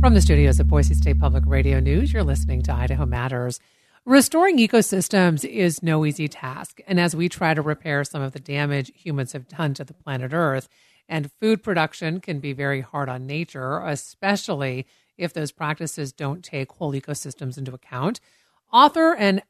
From the studios of Boise State Public Radio News, you're listening to Idaho Matters. Restoring ecosystems is no easy task, and as we try to repair some of the damage humans have done to the planet Earth, and food production can be very hard on nature, especially if those practices don't take whole ecosystems into account. Author and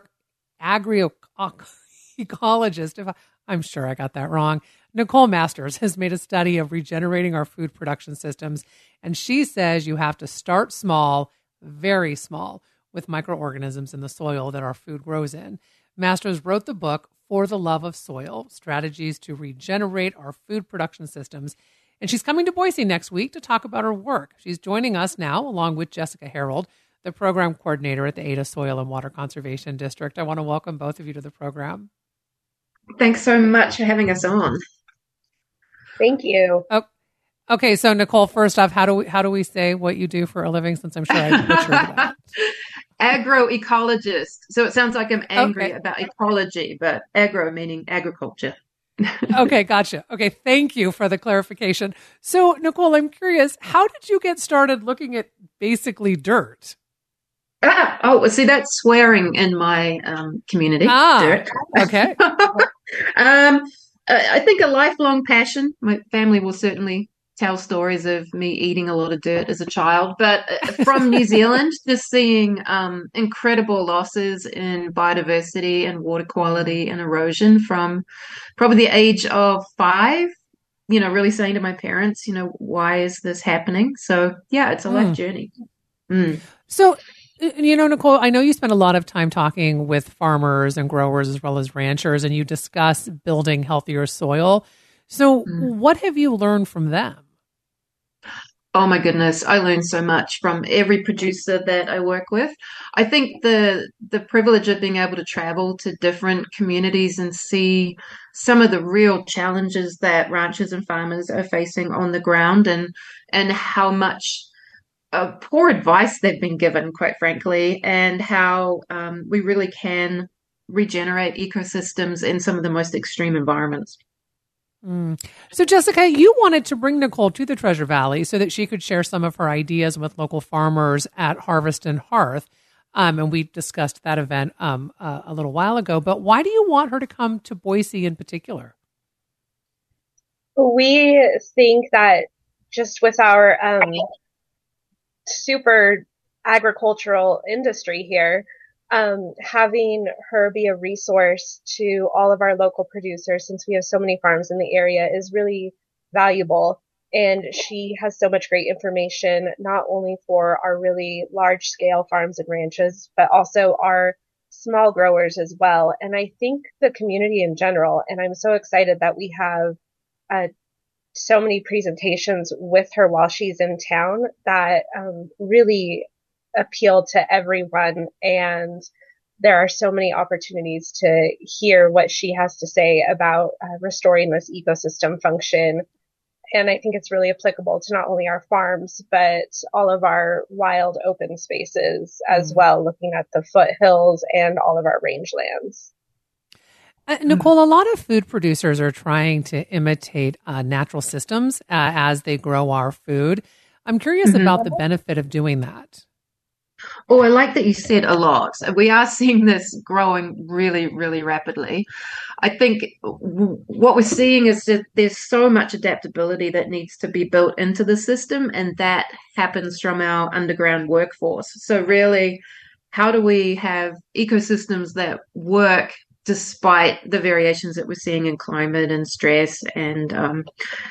agroecologist, I'm sure I got that wrong, Nicole Masters has made a study of regenerating our food production systems, and she says you have to start small, very small, with microorganisms in the soil that our food grows in. Masters wrote the book, For the Love of Soil, Strategies to Regenerate Our Food Production Systems, and she's coming to Boise next week to talk about her work. She's joining us now, along with Jessica Harold, the program coordinator at the Ada Soil and Water Conservation District. I want to welcome both of you to the program. Thanks so much for having us on. Thank you. Oh, okay, so Nicole, first off, how do we say what you do for a living? Since I'm sure I butchered that. Agroecologist. So it sounds like I'm angry about ecology, but agro meaning agriculture. Okay, gotcha. Okay, thank you for the clarification. So, Nicole, I'm curious, how did you get started looking at basically dirt? See, that's swearing in my community. Dirt. Okay. I think a lifelong passion. My family will certainly tell stories of me eating a lot of dirt as a child, but from New Zealand, just seeing incredible losses in biodiversity and water quality and erosion from probably the age of 5, really saying to my parents, why is this happening? So yeah, it's a life journey. So, Nicole, I know you spend a lot of time talking with farmers and growers as well as ranchers, and you discuss building healthier soil. So what have you learned from them? Oh my goodness, I learned so much from every producer that I work with. I think the privilege of being able to travel to different communities and see some of the real challenges that ranchers and farmers are facing on the ground and how much poor advice they've been given, quite frankly, and how we really can regenerate ecosystems in some of the most extreme environments. So, Jessica, you wanted to bring Nicole to the Treasure Valley so that she could share some of her ideas with local farmers at Harvest and Hearth. And we discussed that event a little while ago. But why do you want her to come to Boise in particular? We think that just with our super agricultural industry here, having her be a resource to all of our local producers, since we have so many farms in the area, is really valuable. And she has so much great information, not only for our really large scale farms and ranches, but also our small growers as well. And I think the community in general, and I'm so excited that we have so many presentations with her while she's in town that really appeal to everyone, and there are so many opportunities to hear what she has to say about restoring this ecosystem function. And I think it's really applicable to not only our farms, but all of our wild open spaces as well, looking at the foothills and all of our rangelands. Nicole, a lot of food producers are trying to imitate natural systems as they grow our food. I'm curious about the benefit of doing that. Oh, I like that you said a lot. We are seeing this growing really, really rapidly. I think what we're seeing is that there's so much adaptability that needs to be built into the system, and that happens from our underground workforce. So really, how do we have ecosystems that work despite the variations that we're seeing in climate and stress? And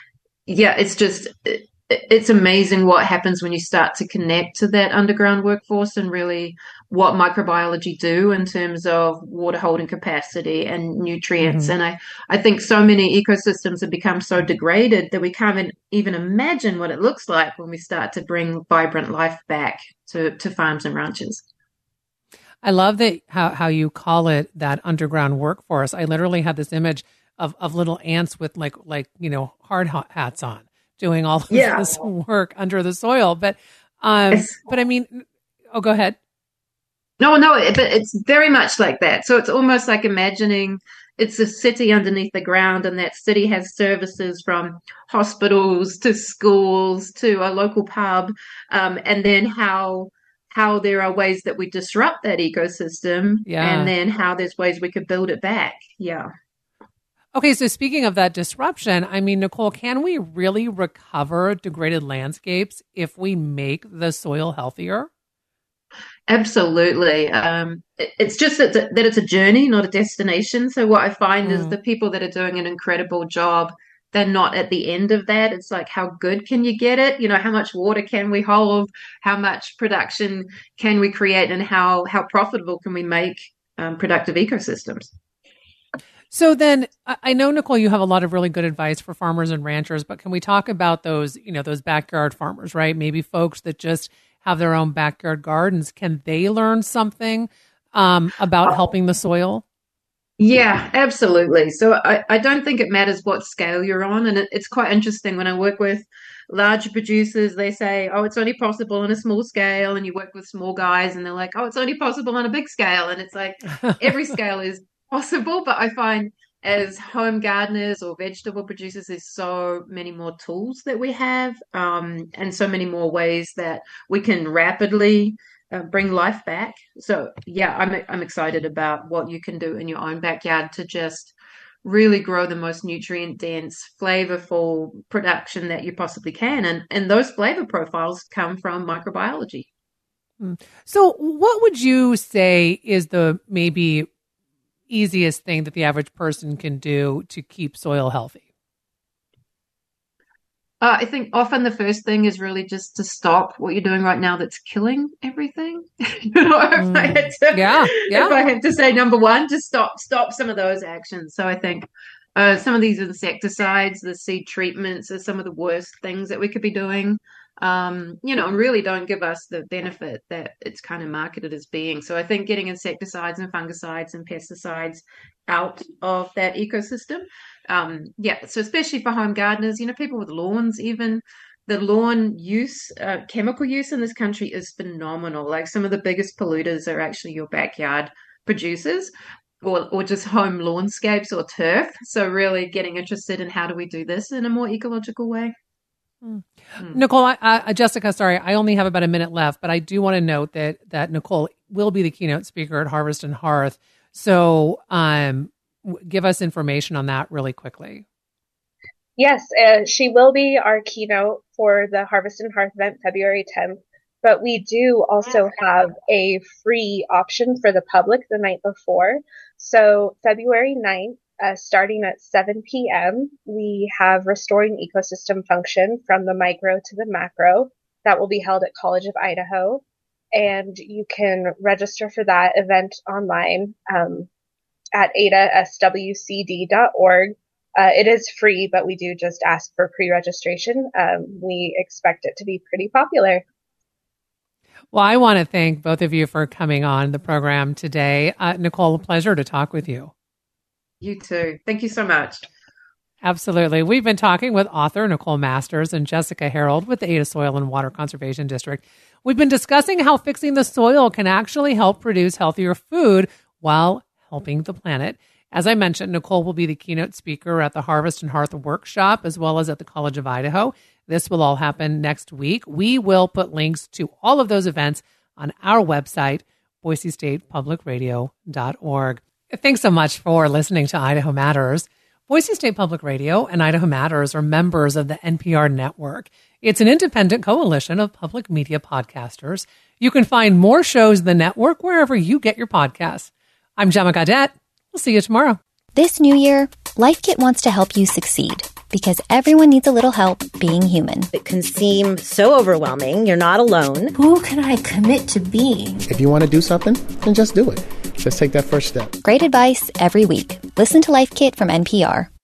it's amazing what happens when you start to connect to that underground workforce and really what microbiology do in terms of water holding capacity and nutrients. And I think so many ecosystems have become so degraded that we can't even imagine what it looks like when we start to bring vibrant life back to farms and ranches. I love that how you call it that underground workforce. I literally had this image of little ants with like hard hats on, doing all of this work under the soil. But I mean, go ahead. No, but it's very much like that. So it's almost like imagining it's a city underneath the ground, and that city has services from hospitals to schools to a local pub, and then how there are ways that we disrupt that ecosystem, and then how there's ways we could build it back. Yeah. Okay, so speaking of that disruption, I mean, Nicole, can we really recover degraded landscapes if we make the soil healthier? Absolutely. It's just that it's a journey, not a destination. So what I find is the people that are doing an incredible job, they're not at the end of that. It's like, how good can you get it? How much water can we hold? How much production can we create? And how profitable can we make productive ecosystems? So then I know, Nicole, you have a lot of really good advice for farmers and ranchers, but can we talk about those backyard farmers, right? Maybe folks that just have their own backyard gardens. Can they learn something about helping the soil? Yeah, absolutely. So I don't think it matters what scale you're on. And it's quite interesting when I work with larger producers, they say, oh, it's only possible on a small scale. And you work with small guys and they're like, oh, it's only possible on a big scale. And it's like every scale is possible. But I find as home gardeners or vegetable producers, there's so many more tools that we have, and so many more ways that we can rapidly bring life back. So yeah, I'm excited about what you can do in your own backyard to just really grow the most nutrient dense, flavorful production that you possibly can. And those flavor profiles come from microbiology. So what would you say is the maybe easiest thing that the average person can do to keep soil healthy? I think often the first thing is really just to stop what you're doing right now that's killing everything. If I had to say number one, just stop some of those actions. So I think some of these insecticides, the seed treatments are some of the worst things that we could be doing, and really don't give us the benefit that it's kind of marketed as being. So I think getting insecticides and fungicides and pesticides out of that ecosystem. So especially for home gardeners, people with lawns, even the lawn use, chemical use in this country is phenomenal. Like some of the biggest polluters are actually your backyard producers or just home lawnscapes or turf. So really getting interested in how do we do this in a more ecological way. Nicole, Jessica, sorry, I only have about a minute left, but I do want to note that Nicole will be the keynote speaker at Harvest and Hearth. So give us information on that really quickly. Yes, she will be our keynote for the Harvest and Hearth event February 10th, but we do also have a free option for the public the night before. So February 9th, starting at 7 p.m., we have Restoring Ecosystem Function from the Micro to the Macro. That will be held at College of Idaho. And you can register for that event online at adaswcd.org. It is free, but we do just ask for pre-registration. We expect it to be pretty popular. Well, I want to thank both of you for coming on the program today. Nicole, a pleasure to talk with you. You too. Thank you so much. Absolutely. We've been talking with author Nicole Masters and Jessica Harold with the Ada Soil and Water Conservation District. We've been discussing how fixing the soil can actually help produce healthier food while helping the planet. As I mentioned, Nicole will be the keynote speaker at the Harvest and Hearth workshop, as well as at the College of Idaho. This will all happen next week. We will put links to all of those events on our website, boisestatepublicradio.org. Thanks so much for listening to Idaho Matters. Boise State Public Radio and Idaho Matters are members of the NPR network. It's an independent coalition of public media podcasters. You can find more shows in the network wherever you get your podcasts. I'm Gemma Gaudette. We'll see you tomorrow. This new year, Life Kit wants to help you succeed because everyone needs a little help being human. It can seem so overwhelming. You're not alone. Who can I commit to being? If you want to do something, then just do it. Just take that first step. Great advice every week. Listen to Life Kit from NPR.